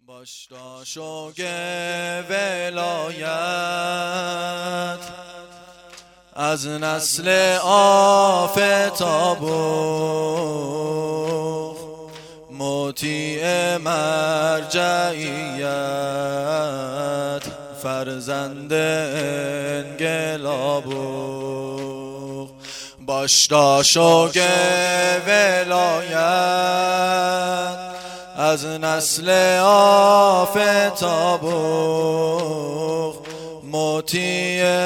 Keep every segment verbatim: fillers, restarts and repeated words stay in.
باش داشوگ ولایت از نسل آفتاب مطیع مرجعیت فرزند انقلاب باش داشوگ ولایت از نسل آفتاب مطیع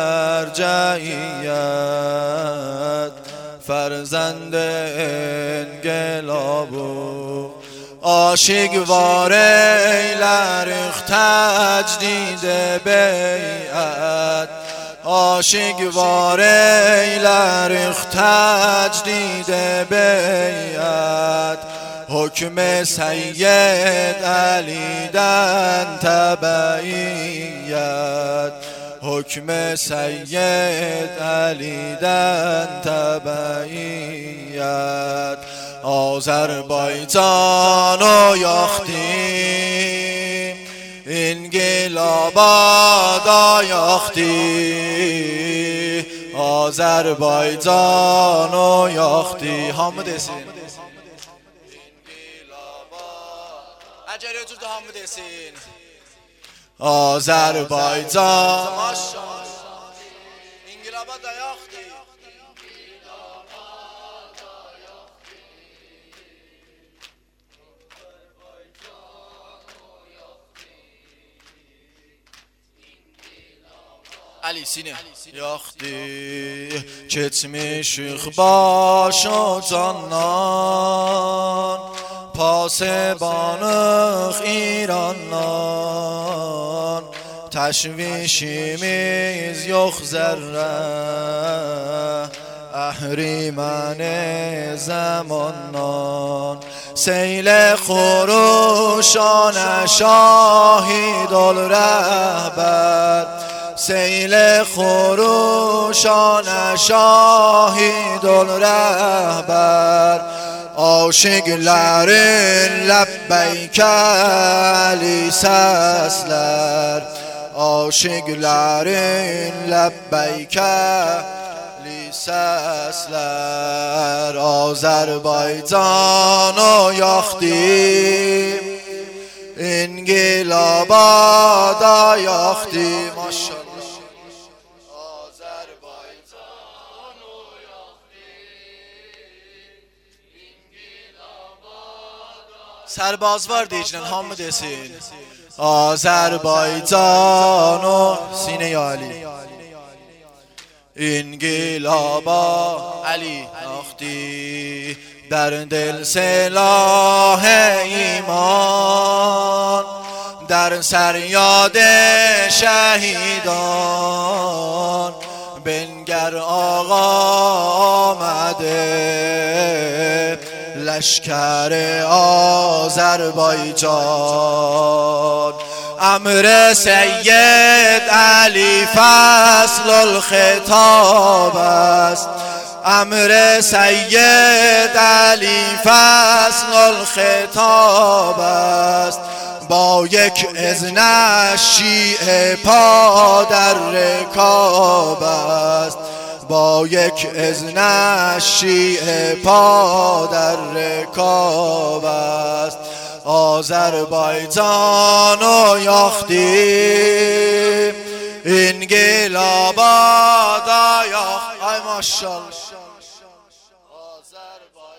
مرجعیت فرزند انقلاب عاشقوار ایلرخ تجدید بیعت عاشقوار ایلرخ تجدید بیعت حکم سید علی دن تبعیت حکم سید علی دن تبعیت آذربایجان و یاختیم انقلابات یاختی آذربایجان و یاختی حامد اسین اجری وجود حامد اسین آذربایجان انقلابات یاختی علی سینه یاختی کتمی شیخ باش و جانان پاسبانخ ایرانان تشویشی میز یخ ذره اهریمن زمانان سیل خروشان شاهید الرهبر سیل خروشان شاهید الرهبر عاشقların لبیک علی سسler عاشقların لبیک علی سسler آذربایجانو یاختیم انقلابات یاختیم ماشاءالله سربازوار دیجنن حامد اسین آذربایجان و سینه علی انقلابا علی یاختی در دل سلاح ایمان در سریاد شهیدان بنگر آقا آمده لشکر آذربایجان امر سید علی فصل الخطاب است امر سید علی فصل الخطاب است با یک اذن شیعه پا در رکاب است با یک اذن شیعه پا در رکاب است آذربایجانو یاختیم انقلابات یاخت ای ماشاءالله